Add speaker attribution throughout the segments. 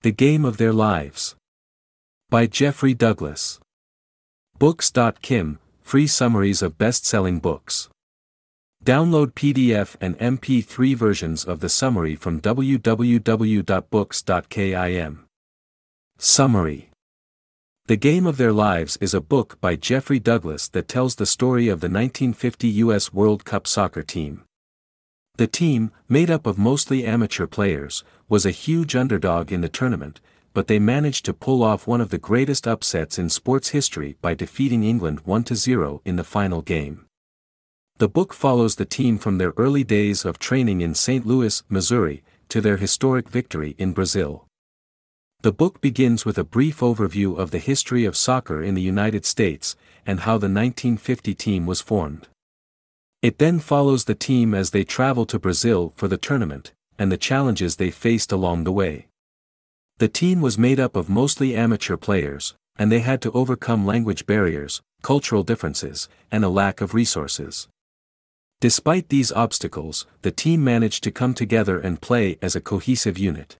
Speaker 1: The Game of Their Lives. By Jeffrey Douglas. Books.kim, free summaries of best-selling books. Download PDF and MP3 versions of the summary from www.books.kim. Summary. The Game of Their Lives is a book by Jeffrey Douglas that tells the story of the 1950 U.S. World Cup soccer team. The team, made up of mostly amateur players, was a huge underdog in the tournament, but they managed to pull off one of the greatest upsets in sports history by defeating England 1-0 in the final game. The book follows the team from their early days of training in St. Louis, Missouri, to their historic victory in Brazil. The book begins with a brief overview of the history of soccer in the United States, and how the 1950 team was formed. It then follows the team as they travel to Brazil for the tournament, and the challenges they faced along the way. The team was made up of mostly amateur players, and they had to overcome language barriers, cultural differences, and a lack of resources. Despite these obstacles, the team managed to come together and play as a cohesive unit.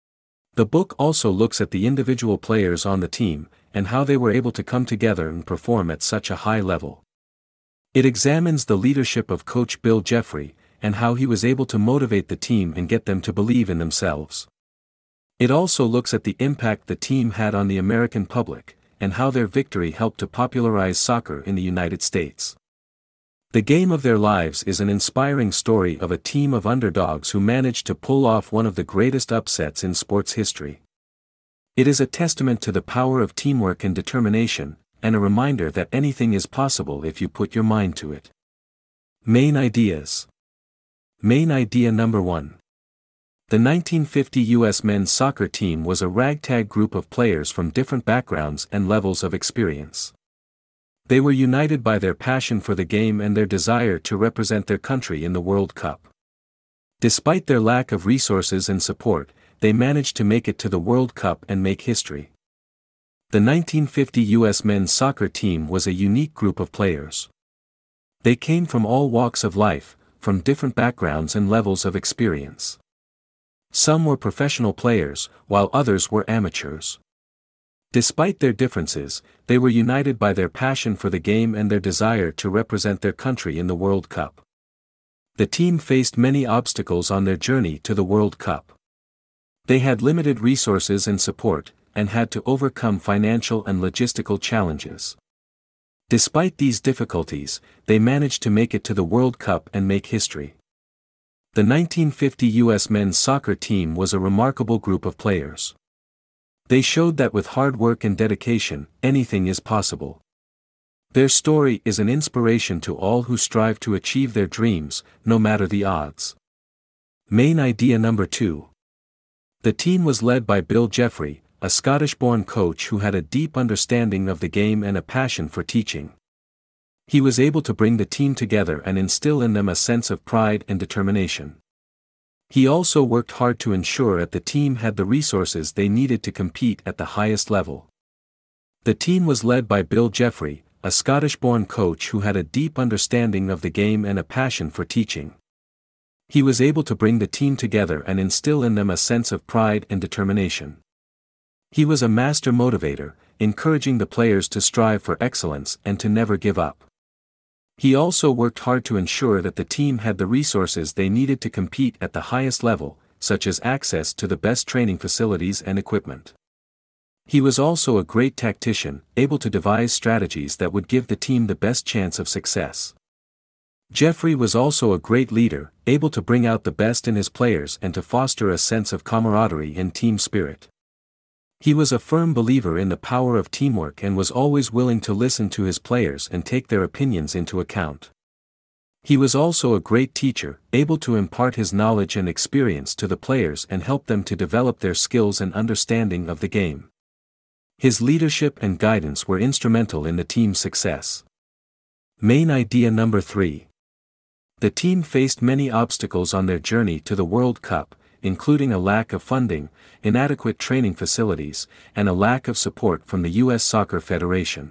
Speaker 1: The book also looks at the individual players on the team, and how they were able to come together and perform at such a high level. It examines the leadership of Coach Bill Jeffrey, and how he was able to motivate the team and get them to believe in themselves. It also looks at the impact the team had on the American public, and how their victory helped to popularize soccer in the United States. The Game of Their Lives is an inspiring story of a team of underdogs who managed to pull off one of the greatest upsets in sports history. It is a testament to the power of teamwork and determination, and a reminder that anything is possible if you put your mind to it. Main ideas. Main idea number 1. The 1950 U.S. men's soccer team was a ragtag group of players from different backgrounds and levels of experience. They were united by their passion for the game and their desire to represent their country in the World Cup. Despite their lack of resources and support, they managed to make it to the World Cup and make history. The 1950 U.S. men's soccer team was a unique group of players. They came from all walks of life, from different backgrounds and levels of experience. Some were professional players, while others were amateurs. Despite their differences, they were united by their passion for the game and their desire to represent their country in the World Cup. The team faced many obstacles on their journey to the World Cup. They had limited resources and support, and had to overcome financial and logistical challenges. Despite these difficulties, they managed to make it to the World Cup and make history. The 1950 U.S. men's soccer team was a remarkable group of players. They showed that with hard work and dedication, anything is possible. Their story is an inspiration to all who strive to achieve their dreams, no matter the odds. Main idea number 2. The team was led by Bill Jeffrey, a Scottish-born coach who had a deep understanding of the game and a passion for teaching. He was able to bring the team together and instill in them a sense of pride and determination. He also worked hard to ensure that the team had the resources they needed to compete at the highest level. The team was led by Bill Jeffrey, a Scottish-born coach who had a deep understanding of the game and a passion for teaching. He was able to bring the team together and instill in them a sense of pride and determination. He was a master motivator, encouraging the players to strive for excellence and to never give up. He also worked hard to ensure that the team had the resources they needed to compete at the highest level, such as access to the best training facilities and equipment. He was also a great tactician, able to devise strategies that would give the team the best chance of success. Jeffrey was also a great leader, able to bring out the best in his players and to foster a sense of camaraderie and team spirit. He was a firm believer in the power of teamwork and was always willing to listen to his players and take their opinions into account. He was also a great teacher, able to impart his knowledge and experience to the players and help them to develop their skills and understanding of the game. His leadership and guidance were instrumental in the team's success. Main idea number 3. The team faced many obstacles on their journey to the World Cup, including a lack of funding, inadequate training facilities, and a lack of support from the U.S. Soccer Federation.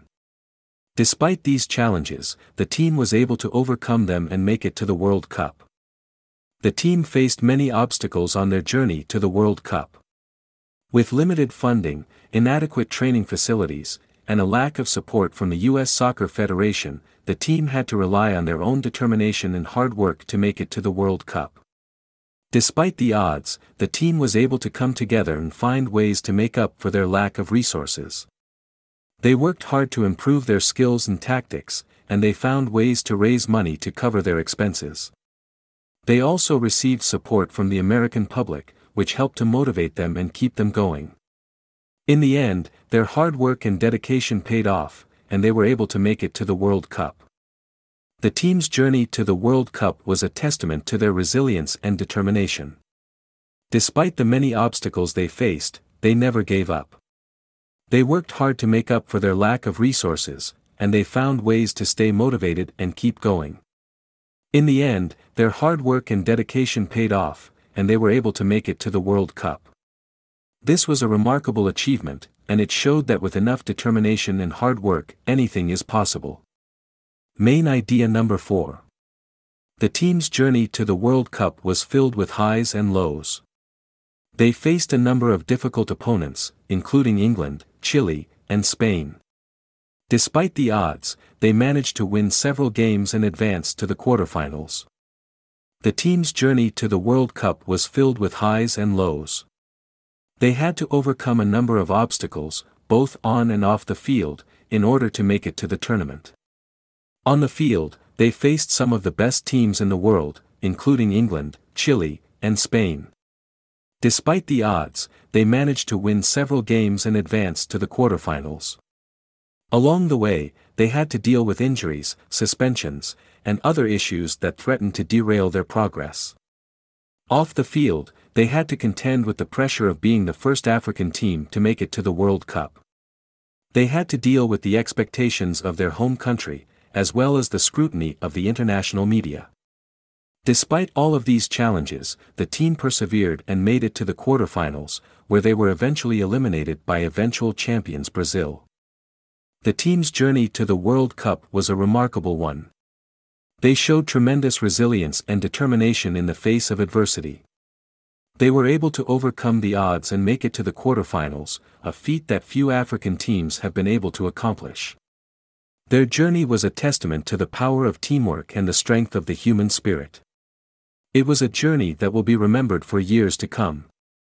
Speaker 1: Despite these challenges, the team was able to overcome them and make it to the World Cup. The team faced many obstacles on their journey to the World Cup. With limited funding, inadequate training facilities, and a lack of support from the U.S. Soccer Federation, the team had to rely on their own determination and hard work to make it to the World Cup. Despite the odds, the team was able to come together and find ways to make up for their lack of resources. They worked hard to improve their skills and tactics, and they found ways to raise money to cover their expenses. They also received support from the American public, which helped to motivate them and keep them going. In the end, their hard work and dedication paid off, and they were able to make it to the World Cup. The team's journey to the World Cup was a testament to their resilience and determination. Despite the many obstacles they faced, they never gave up. They worked hard to make up for their lack of resources, and they found ways to stay motivated and keep going. In the end, their hard work and dedication paid off, and they were able to make it to the World Cup. This was a remarkable achievement, and it showed that with enough determination and hard work, anything is possible. Main idea number 4. The team's journey to the World Cup was filled with highs and lows. They faced a number of difficult opponents, including England, Chile, and Spain. Despite the odds, they managed to win several games and advance to the quarterfinals. The team's journey to the World Cup was filled with highs and lows. They had to overcome a number of obstacles, both on and off the field, in order to make it to the tournament. On the field, they faced some of the best teams in the world, including England, Chile, and Spain. Despite the odds, they managed to win several games and advance to the quarterfinals. Along the way, they had to deal with injuries, suspensions, and other issues that threatened to derail their progress. Off the field, they had to contend with the pressure of being the first African team to make it to the World Cup. They had to deal with the expectations of their home country, as well as the scrutiny of the international media. Despite all of these challenges, the team persevered and made it to the quarterfinals, where they were eventually eliminated by eventual champions Brazil. The team's journey to the World Cup was a remarkable one. They showed tremendous resilience and determination in the face of adversity. They were able to overcome the odds and make it to the quarterfinals, a feat that few African teams have been able to accomplish. Their journey was a testament to the power of teamwork and the strength of the human spirit. It was a journey that will be remembered for years to come.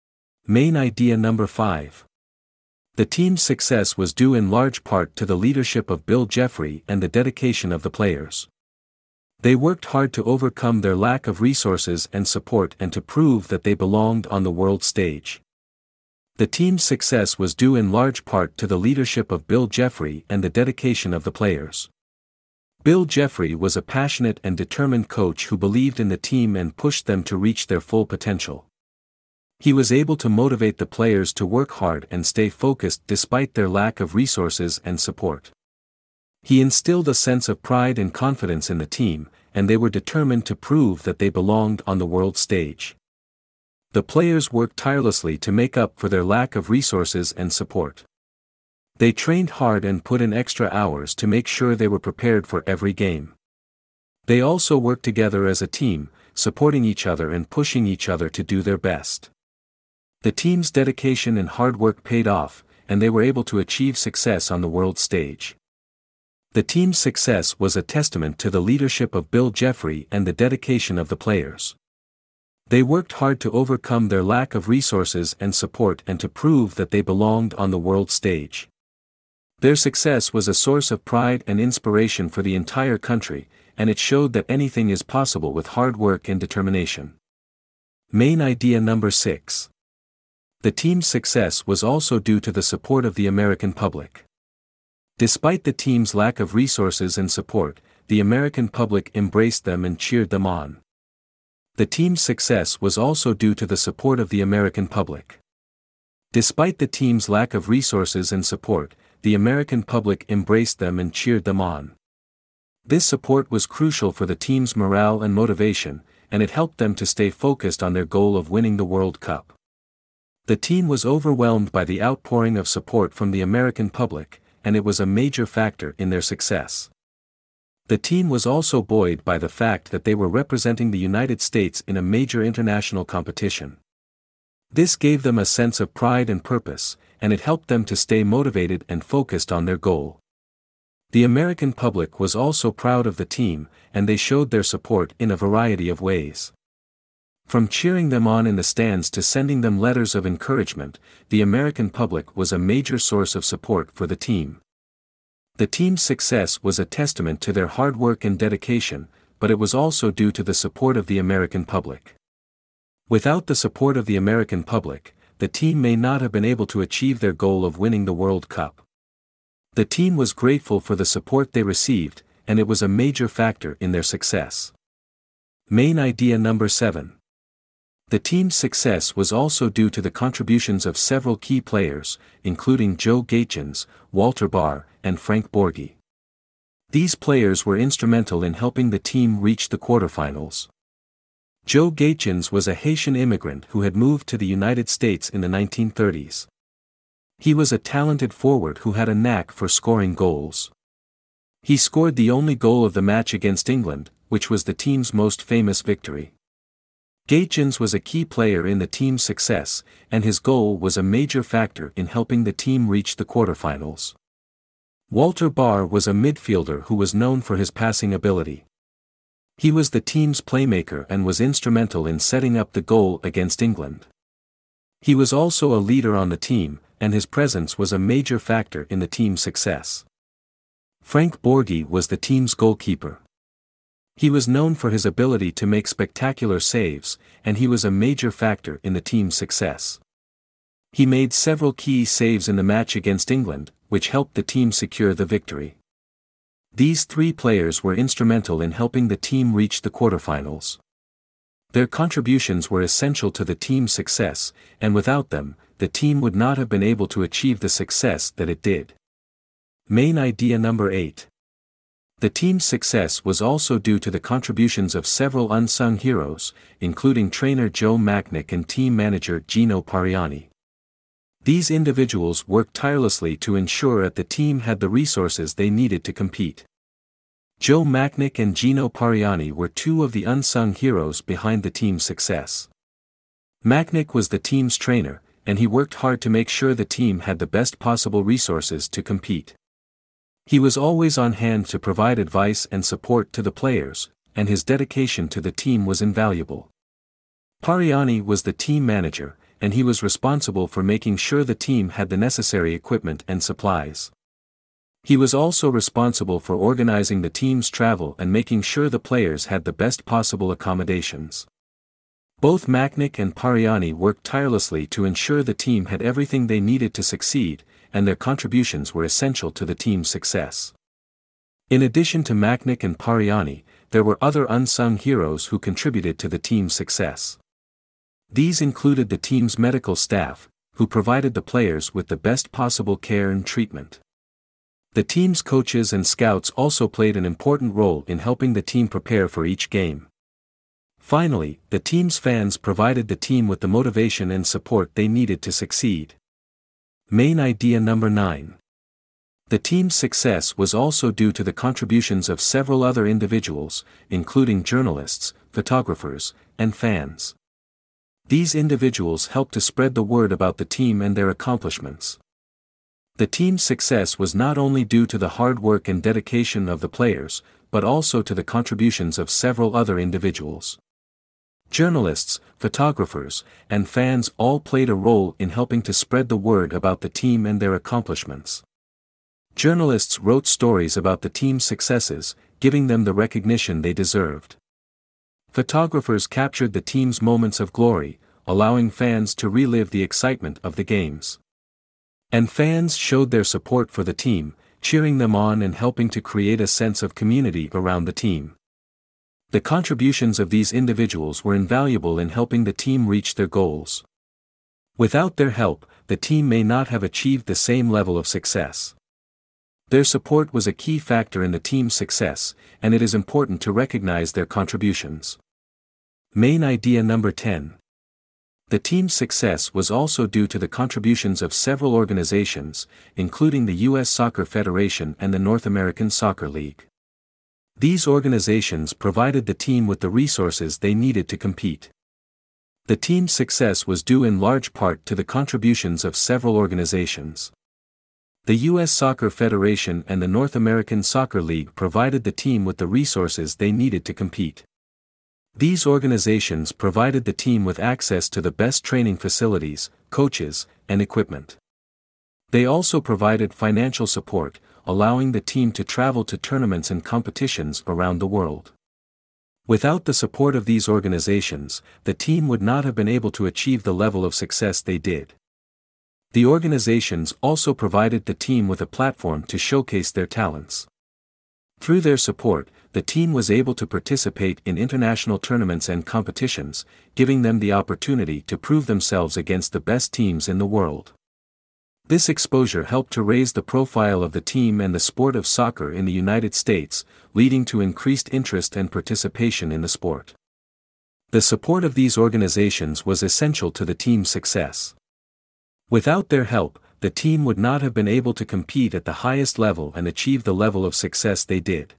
Speaker 1: Main idea number 5. The team's success was due in large part to the leadership of Bill Jeffrey and the dedication of the players. They worked hard to overcome their lack of resources and support and to prove that they belonged on the world stage. The team's success was due in large part to the leadership of Bill Jeffrey and the dedication of the players. Bill Jeffrey was a passionate and determined coach who believed in the team and pushed them to reach their full potential. He was able to motivate the players to work hard and stay focused despite their lack of resources and support. He instilled a sense of pride and confidence in the team, and they were determined to prove that they belonged on the world stage. The players worked tirelessly to make up for their lack of resources and support. They trained hard and put in extra hours to make sure they were prepared for every game. They also worked together as a team, supporting each other and pushing each other to do their best. The team's dedication and hard work paid off, and they were able to achieve success on the world stage. The team's success was a testament to the leadership of Bill Jeffrey and the dedication of the players. They worked hard to overcome their lack of resources and support and to prove that they belonged on the world stage. Their success was a source of pride and inspiration for the entire country, and it showed that anything is possible with hard work and determination. Main idea number 6. The team's success was also due to the support of the American public. Despite the team's lack of resources and support, the American public embraced them and cheered them on. The team's success was also due to the support of the American public. Despite the team's lack of resources and support, the American public embraced them and cheered them on. This support was crucial for the team's morale and motivation, and it helped them to stay focused on their goal of winning the World Cup. The team was overwhelmed by the outpouring of support from the American public, and it was a major factor in their success. The team was also buoyed by the fact that they were representing the United States in a major international competition. This gave them a sense of pride and purpose, and it helped them to stay motivated and focused on their goal. The American public was also proud of the team, and they showed their support in a variety of ways. From cheering them on in the stands to sending them letters of encouragement, the American public was a major source of support for the team. The team's success was a testament to their hard work and dedication, but it was also due to the support of the American public. Without the support of the American public, the team may not have been able to achieve their goal of winning the World Cup. The team was grateful for the support they received, and it was a major factor in their success. Main idea number 7. The team's success was also due to the contributions of several key players, including Joe Gaetjens, Walter Baar, and Frank Borghi. These players were instrumental in helping the team reach the quarterfinals. Joe Gaetjens was a Haitian immigrant who had moved to the United States in the 1930s. He was a talented forward who had a knack for scoring goals. He scored the only goal of the match against England, which was the team's most famous victory. Gaetjens was a key player in the team's success, and his goal was a major factor in helping the team reach the quarterfinals. Walter Baar was a midfielder who was known for his passing ability. He was the team's playmaker and was instrumental in setting up the goal against England. He was also a leader on the team, and his presence was a major factor in the team's success. Frank Borghi was the team's goalkeeper. He was known for his ability to make spectacular saves, and he was a major factor in the team's success. He made several key saves in the match against England, which helped the team secure the victory. These three players were instrumental in helping the team reach the quarterfinals. Their contributions were essential to the team's success, and without them, the team would not have been able to achieve the success that it did. Main idea number 8. The team's success was also due to the contributions of several unsung heroes, including trainer Joe Macknick and team manager Gino Pariani. These individuals worked tirelessly to ensure that the team had the resources they needed to compete. Joe Macknick and Gino Pariani were two of the unsung heroes behind the team's success. Macknick was the team's trainer, and he worked hard to make sure the team had the best possible resources to compete. He was always on hand to provide advice and support to the players, and his dedication to the team was invaluable. Pariani was the team manager, and he was responsible for making sure the team had the necessary equipment and supplies. He was also responsible for organizing the team's travel and making sure the players had the best possible accommodations. Both Macknick and Pariani worked tirelessly to ensure the team had everything they needed to succeed, and their contributions were essential to the team's success. In addition to Macknick and Pariani, there were other unsung heroes who contributed to the team's success. These included the team's medical staff, who provided the players with the best possible care and treatment. The team's coaches and scouts also played an important role in helping the team prepare for each game. Finally, the team's fans provided the team with the motivation and support they needed to succeed. Main idea number 9. The team's success was also due to the contributions of several other individuals, including journalists, photographers, and fans. These individuals helped to spread the word about the team and their accomplishments. The team's success was not only due to the hard work and dedication of the players, but also to the contributions of several other individuals. Journalists, photographers, and fans all played a role in helping to spread the word about the team and their accomplishments. Journalists wrote stories about the team's successes, giving them the recognition they deserved. Photographers captured the team's moments of glory, allowing fans to relive the excitement of the games. And fans showed their support for the team, cheering them on and helping to create a sense of community around the team. The contributions of these individuals were invaluable in helping the team reach their goals. Without their help, the team may not have achieved the same level of success. Their support was a key factor in the team's success, and it is important to recognize their contributions. Main idea number 10. The team's success was also due to the contributions of several organizations, including the U.S. Soccer Federation and the North American Soccer League. These organizations provided the team with the resources they needed to compete. The team's success was due in large part to the contributions of several organizations. The U.S. Soccer Federation and the North American Soccer League provided the team with the resources they needed to compete. These organizations provided the team with access to the best training facilities, coaches, and equipment. They also provided financial support, allowing the team to travel to tournaments and competitions around the world. Without the support of these organizations, the team would not have been able to achieve the level of success they did. The organizations also provided the team with a platform to showcase their talents. Through their support, the team was able to participate in international tournaments and competitions, giving them the opportunity to prove themselves against the best teams in the world. This exposure helped to raise the profile of the team and the sport of soccer in the United States, leading to increased interest and participation in the sport. The support of these organizations was essential to the team's success. Without their help, the team would not have been able to compete at the highest level and achieve the level of success they did.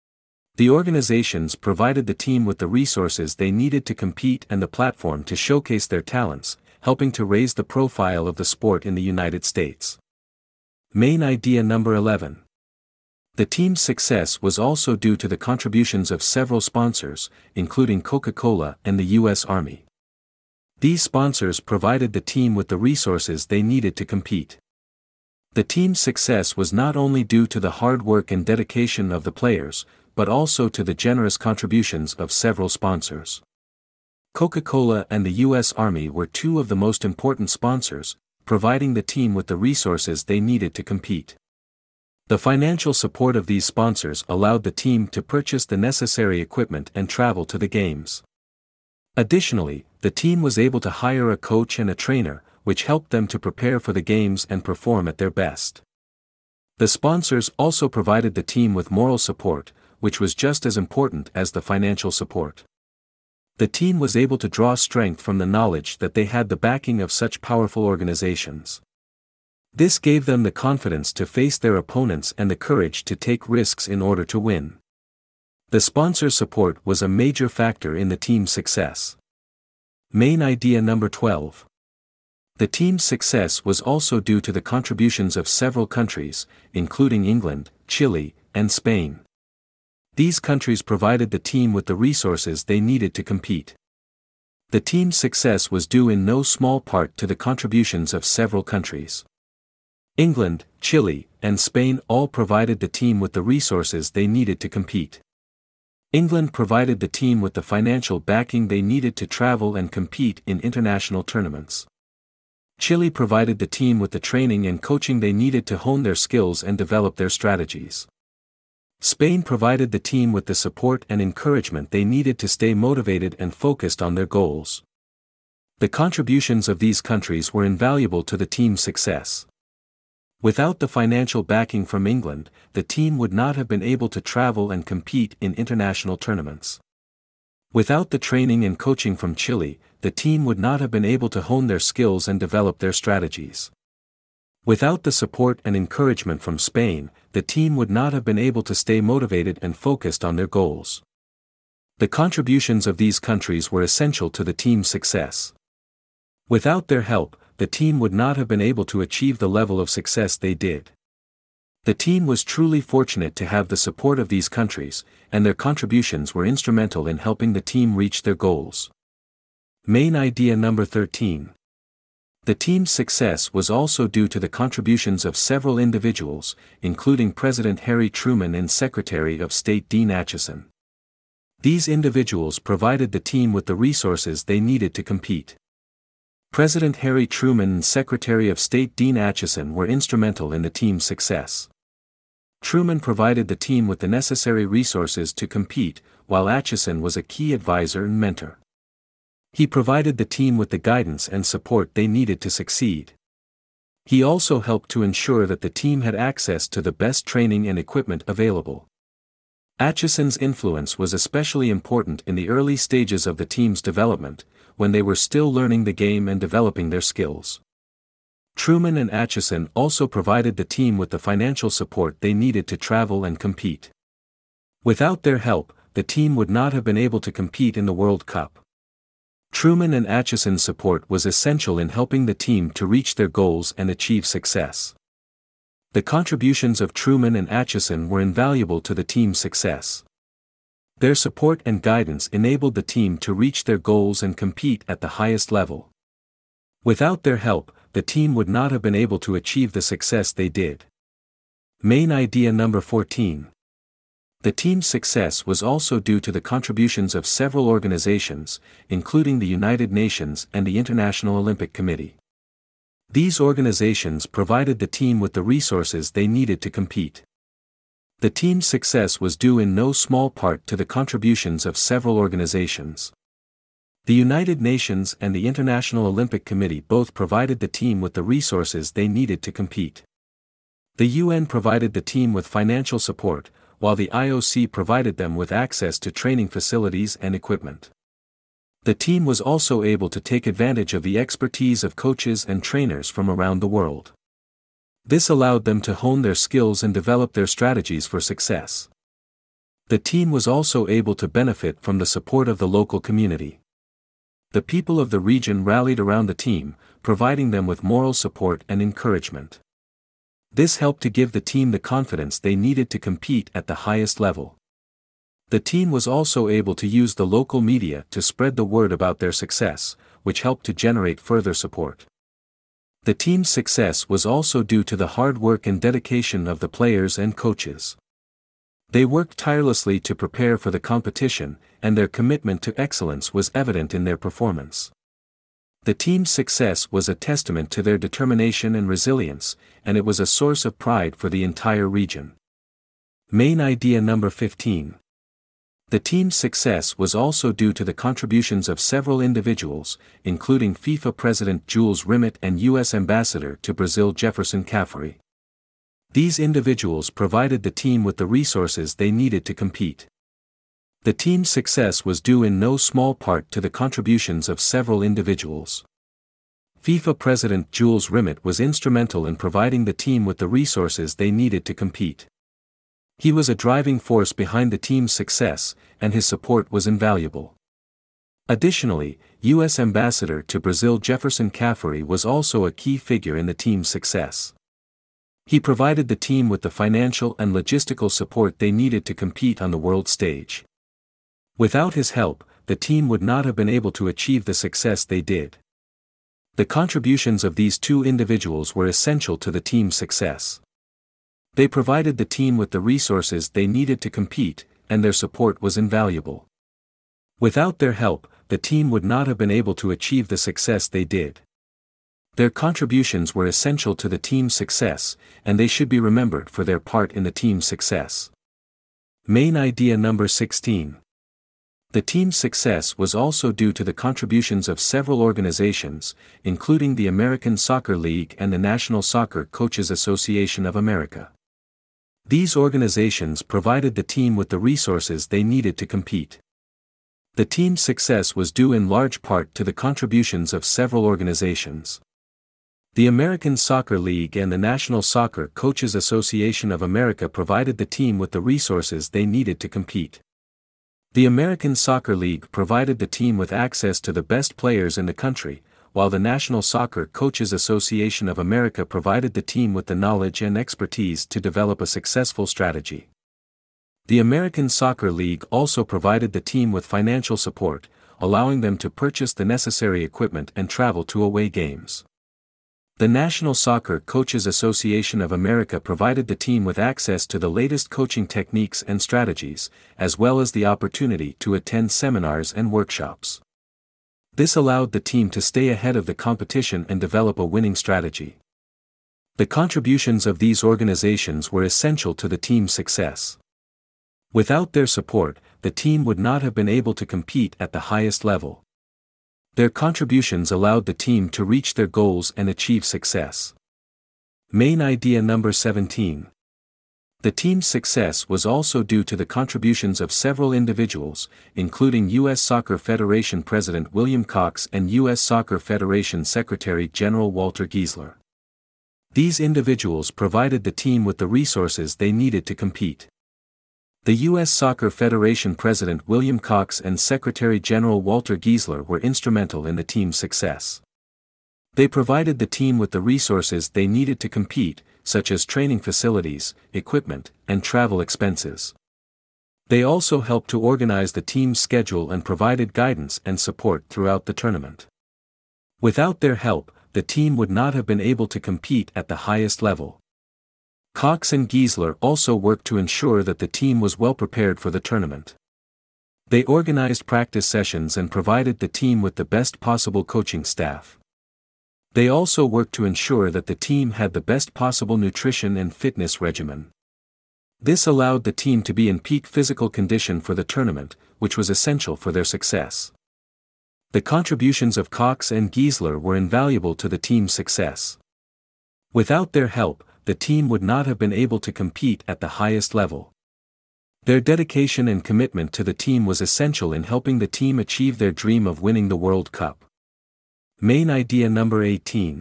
Speaker 1: The organizations provided the team with the resources they needed to compete and the platform to showcase their talents, helping to raise the profile of the sport in the United States. Main idea number 11. The team's success was also due to the contributions of several sponsors, including Coca-Cola and the U.S. Army. These sponsors provided the team with the resources they needed to compete. The team's success was not only due to the hard work and dedication of the players, but also to the generous contributions of several sponsors. Coca-Cola and the U.S. Army were two of the most important sponsors, providing the team with the resources they needed to compete. The financial support of these sponsors allowed the team to purchase the necessary equipment and travel to the games. Additionally, the team was able to hire a coach and a trainer, which helped them to prepare for the games and perform at their best. The sponsors also provided the team with moral support, which was just as important as the financial support. The team was able to draw strength from the knowledge that they had the backing of such powerful organizations. This gave them the confidence to face their opponents and the courage to take risks in order to win. The sponsor support was a major factor in the team's success. Main idea number 12. The team's success was also due to the contributions of several countries, including England, Chile, and Spain. These countries provided the team with the resources they needed to compete. The team's success was due in no small part to the contributions of several countries. England, Chile, and Spain all provided the team with the resources they needed to compete. England provided the team with the financial backing they needed to travel and compete in international tournaments. Chile provided the team with the training and coaching they needed to hone their skills and develop their strategies. Spain provided the team with the support and encouragement they needed to stay motivated and focused on their goals. The contributions of these countries were invaluable to the team's success. Without the financial backing from England, the team would not have been able to travel and compete in international tournaments. Without the training and coaching from Chile, the team would not have been able to hone their skills and develop their strategies. Without the support and encouragement from Spain, the team would not have been able to stay motivated and focused on their goals. The contributions of these countries were essential to the team's success. Without their help, the team would not have been able to achieve the level of success they did. The team was truly fortunate to have the support of these countries, and their contributions were instrumental in helping the team reach their goals. Main idea number 13. The team's success was also due to the contributions of several individuals, including President Harry Truman and Secretary of State Dean Acheson. These individuals provided the team with the resources they needed to compete. President Harry Truman and Secretary of State Dean Acheson were instrumental in the team's success. Truman provided the team with the necessary resources to compete, while Acheson was a key advisor and mentor. He provided the team with the guidance and support they needed to succeed. He also helped to ensure that the team had access to the best training and equipment available. Acheson's influence was especially important in the early stages of the team's development, when they were still learning the game and developing their skills. Truman and Acheson also provided the team with the financial support they needed to travel and compete. Without their help, the team would not have been able to compete in the World Cup. Truman and Atchison's support was essential in helping the team to reach their goals and achieve success. The contributions of Truman and Atchison were invaluable to the team's success. Their support and guidance enabled the team to reach their goals and compete at the highest level. Without their help, the team would not have been able to achieve the success they did. Main idea number 14. The team's success was also due to the contributions of several organizations, including the United Nations and the International Olympic Committee. These organizations provided the team with the resources they needed to compete. The team's success was due in no small part to the contributions of several organizations. The United Nations and the International Olympic Committee both provided the team with the resources they needed to compete. The UN provided the team with financial support, while the IOC provided them with access to training facilities and equipment. The team was also able to take advantage of the expertise of coaches and trainers from around the world. This allowed them to hone their skills and develop their strategies for success. The team was also able to benefit from the support of the local community. The people of the region rallied around the team, providing them with moral support and encouragement. This helped to give the team the confidence they needed to compete at the highest level. The team was also able to use the local media to spread the word about their success, which helped to generate further support. The team's success was also due to the hard work and dedication of the players and coaches. They worked tirelessly to prepare for the competition, and their commitment to excellence was evident in their performance. The team's success was a testament to their determination and resilience, and it was a source of pride for the entire region. Main idea number 15. The team's success was also due to the contributions of several individuals, including FIFA President Jules Rimet and U.S. Ambassador to Brazil Jefferson Caffery. These individuals provided the team with the resources they needed to compete. The team's success was due in no small part to the contributions of several individuals. FIFA President Jules Rimet was instrumental in providing the team with the resources they needed to compete. He was a driving force behind the team's success, and his support was invaluable. Additionally, U.S. Ambassador to Brazil Jefferson Caffery was also a key figure in the team's success. He provided the team with the financial and logistical support they needed to compete on the world stage. Without his help, the team would not have been able to achieve the success they did. The contributions of these two individuals were essential to the team's success. They provided the team with the resources they needed to compete, and their support was invaluable. Without their help, the team would not have been able to achieve the success they did. Their contributions were essential to the team's success, and they should be remembered for their part in the team's success. Main idea number 16. The team's success was also due to the contributions of several organizations, including the American Soccer League and the National Soccer Coaches Association of America. These organizations provided the team with the resources they needed to compete. The team's success was due in large part to the contributions of several organizations. The American Soccer League and the National Soccer Coaches Association of America provided the team with the resources they needed to compete. The American Soccer League provided the team with access to the best players in the country, while the National Soccer Coaches Association of America provided the team with the knowledge and expertise to develop a successful strategy. The American Soccer League also provided the team with financial support, allowing them to purchase the necessary equipment and travel to away games. The National Soccer Coaches Association of America provided the team with access to the latest coaching techniques and strategies, as well as the opportunity to attend seminars and workshops. This allowed the team to stay ahead of the competition and develop a winning strategy. The contributions of these organizations were essential to the team's success. Without their support, the team would not have been able to compete at the highest level. Their contributions allowed the team to reach their goals and achieve success. Main idea number 17. The team's success was also due to the contributions of several individuals, including U.S. Soccer Federation President William Cox and U.S. Soccer Federation Secretary General Walter Giesler. These individuals provided the team with the resources they needed to compete. The U.S. Soccer Federation President William Cox and Secretary General Walter Giesler were instrumental in the team's success. They provided the team with the resources they needed to compete, such as training facilities, equipment, and travel expenses. They also helped to organize the team's schedule and provided guidance and support throughout the tournament. Without their help, the team would not have been able to compete at the highest level. Cox and Giesler also worked to ensure that the team was well prepared for the tournament. They organized practice sessions and provided the team with the best possible coaching staff. They also worked to ensure that the team had the best possible nutrition and fitness regimen. This allowed the team to be in peak physical condition for the tournament, which was essential for their success. The contributions of Cox and Giesler were invaluable to the team's success. Without their help, the team would not have been able to compete at the highest level. Their dedication and commitment to the team was essential in helping the team achieve their dream of winning the World Cup. Main idea number 18.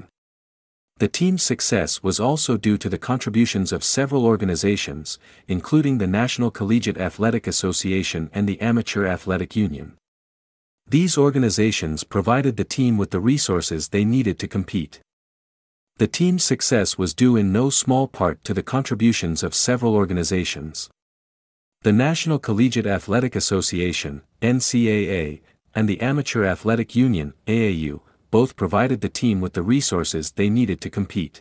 Speaker 1: The team's success was also due to the contributions of several organizations, including the National Collegiate Athletic Association and the Amateur Athletic Union. These organizations provided the team with the resources they needed to compete. The team's success was due in no small part to the contributions of several organizations. The National Collegiate Athletic Association, NCAA, and the Amateur Athletic Union, AAU, both provided the team with the resources they needed to compete.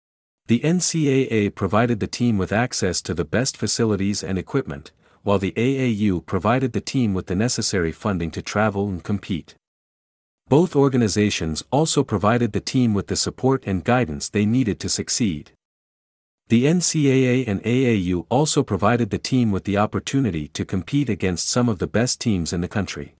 Speaker 1: The NCAA provided the team with access to the best facilities and equipment, while the AAU provided the team with the necessary funding to travel and compete. Both organizations also provided the team with the support and guidance they needed to succeed. The NCAA and AAU also provided the team with the opportunity to compete against some of the best teams in the country.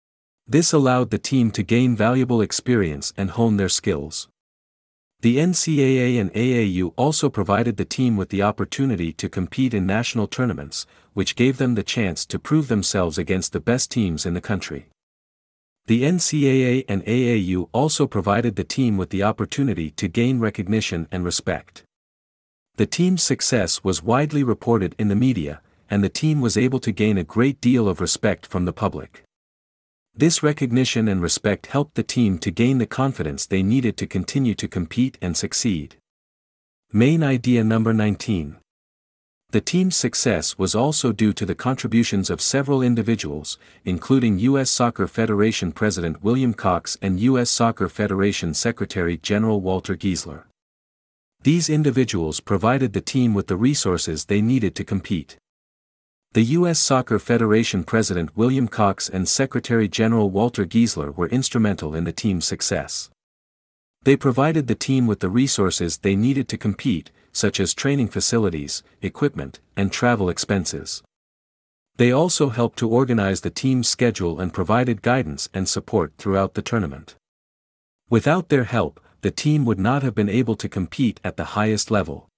Speaker 1: This allowed the team to gain valuable experience and hone their skills. The NCAA and AAU also provided the team with the opportunity to compete in national tournaments, which gave them the chance to prove themselves against the best teams in the country. The NCAA and AAU also provided the team with the opportunity to gain recognition and respect. The team's success was widely reported in the media, and the team was able to gain a great deal of respect from the public. This recognition and respect helped the team to gain the confidence they needed to continue to compete and succeed. Main idea number 19. The team's success was also due to the contributions of several individuals, including U.S. Soccer Federation President William Cox and U.S. Soccer Federation Secretary General Walter Giesler. These individuals provided the team with the resources they needed to compete. The U.S. Soccer Federation President William Cox and Secretary General Walter Giesler were instrumental in the team's success. They provided the team with the resources they needed to compete, such as training facilities, equipment, and travel expenses. They also helped to organize the team's schedule and provided guidance and support throughout the tournament. Without their help, the team would not have been able to compete at the highest level.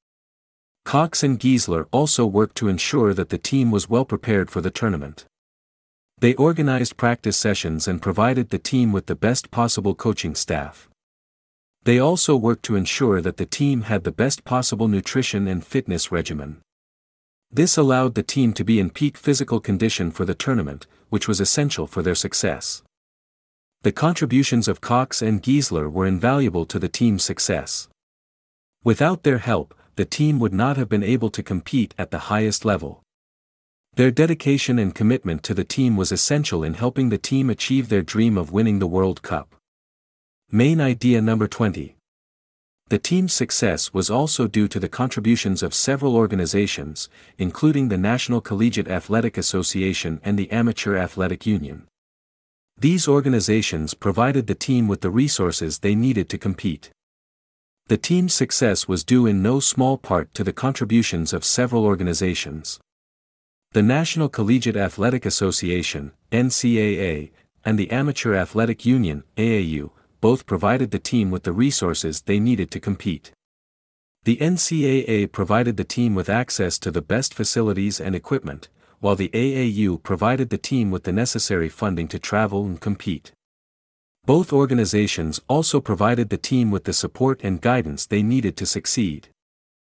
Speaker 1: Cox and Giesler also worked to ensure that the team was well prepared for the tournament. They organized practice sessions and provided the team with the best possible coaching staff. They also worked to ensure that the team had the best possible nutrition and fitness regimen. This allowed the team to be in peak physical condition for the tournament, which was essential for their success. The contributions of Cox and Giesler were invaluable to the team's success. Without their help, the team would not have been able to compete at the highest level. Their dedication and commitment to the team was essential in helping the team achieve their dream of winning the World Cup. Main idea number 20. The team's success was also due to the contributions of several organizations, including the National Collegiate Athletic Association and the Amateur Athletic Union. These organizations provided the team with the resources they needed to compete. The team's success was due in no small part to the contributions of several organizations. The National Collegiate Athletic Association, NCAA, and the Amateur Athletic Union, AAU, both provided the team with the resources they needed to compete. The NCAA provided the team with access to the best facilities and equipment, while the AAU provided the team with the necessary funding to travel and compete. Both organizations also provided the team with the support and guidance they needed to succeed.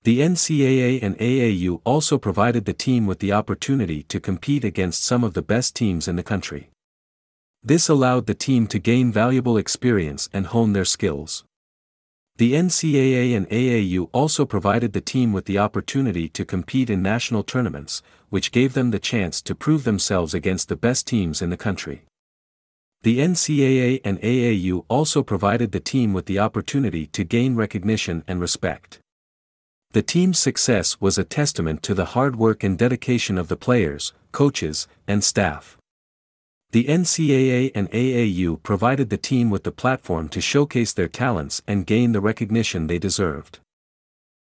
Speaker 1: The NCAA and AAU also provided the team with the opportunity to compete against some of the best teams in the country. This allowed the team to gain valuable experience and hone their skills. The NCAA and AAU also provided the team with the opportunity to compete in national tournaments, which gave them the chance to prove themselves against the best teams in the country. The NCAA and AAU also provided the team with the opportunity to gain recognition and respect. The team's success was a testament to the hard work and dedication of the players, coaches, and staff. The NCAA and AAU provided the team with the platform to showcase their talents and gain the recognition they deserved.